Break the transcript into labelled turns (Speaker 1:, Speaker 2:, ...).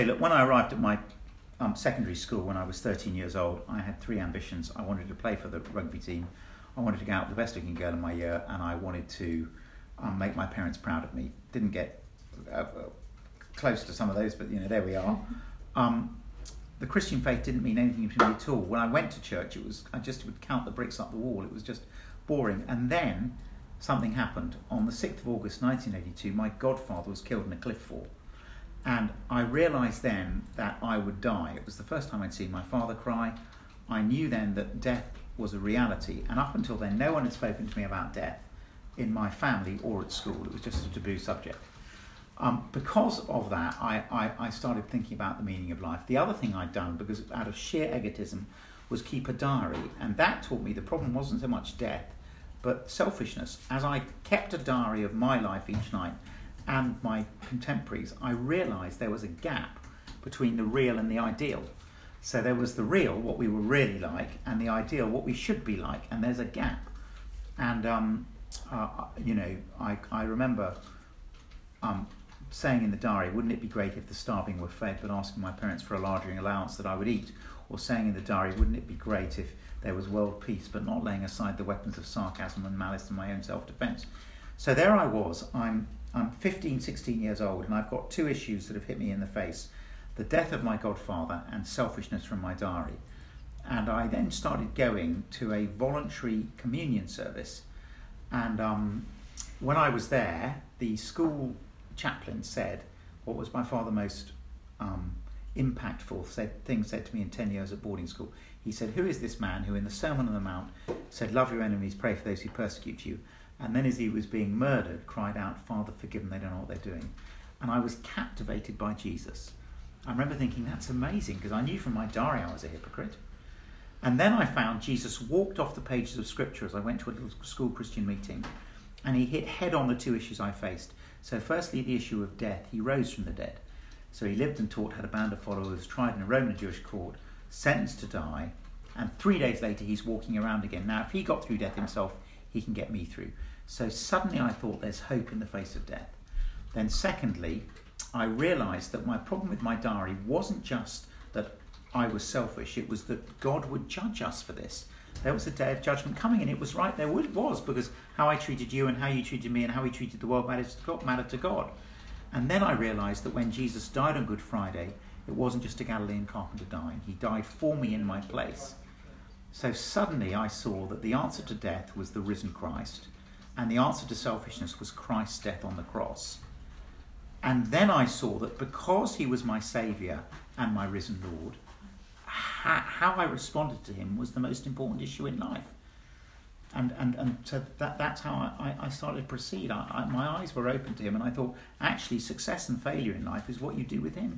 Speaker 1: Look, when I arrived at my secondary school when I was 13 years old, I had three ambitions. I wanted to play for the rugby team, I wanted to get out with the best looking girl in my year, and I wanted to make my parents proud of me. Didn't get close to some of those, but there we are. The Christian faith didn't mean anything to me at all. When I went to church, I just would count the bricks up the wall. It was just boring. And then something happened. On the 6th of August 1982, my godfather was killed in a cliff fall. And I realised then that I would die. It was the first time I'd seen my father cry. I knew then that death was a reality. And up until then, no one had spoken to me about death in my family or at school. It was just a taboo subject. Because of that, I started thinking about the meaning of life. The other thing I'd done, because out of sheer egotism, was keep a diary. And that taught me the problem wasn't so much death, but selfishness. As I kept a diary of my life each night and my contemporaries, I realised there was a gap between the real and the ideal. So there was the real, what we were really like, and the ideal, what we should be like, and there's a gap. And, I remember saying in the diary, wouldn't it be great if the starving were fed, but asking my parents for a larger allowance that I would eat? Or saying in the diary, wouldn't it be great if there was world peace, but not laying aside the weapons of sarcasm and malice in my own self-defence? So there I was, I'm 15, 16 years old, and I've got two issues that have hit me in the face: the death of my godfather and selfishness from my diary. And I then started going to a voluntary communion service. And when I was there, the school chaplain said what was by far the most impactful thing said to me in 10 years at boarding school. He said, "Who is this man who in the Sermon on the Mount said, 'Love your enemies, pray for those who persecute you,' and then as he was being murdered cried out, 'Father, forgive them, they don't know what they're doing.'" And I was captivated by Jesus. I remember thinking, that's amazing, because I knew from my diary I was a hypocrite. And then I found Jesus walked off the pages of Scripture as I went to a little school Christian meeting, and he hit head on the two issues I faced. So firstly, the issue of death. He rose from the dead. So he lived and taught, had a band of followers, tried in a Roman Jewish court, sentenced to die, and 3 days later he's walking around again. Now, if he got through death himself, he can get me through. So suddenly I thought there's hope in the face of death. Then secondly, I realised that my problem with my diary wasn't just that I was selfish, it was that God would judge us for this. There was a day of judgment coming, and it was right, there was, because how I treated you and how you treated me and how we treated the world mattered to God. And then I realised that when Jesus died on Good Friday, it wasn't just a Galilean carpenter dying. He died for me in my place. So suddenly I saw that the answer to death was the risen Christ, and the answer to selfishness was Christ's death on the cross. And then I saw that because he was my saviour and my risen Lord, how I responded to him was the most important issue in life. And so that's how I started to proceed. My eyes were open to him, and I thought, actually, success and failure in life is what you do with him.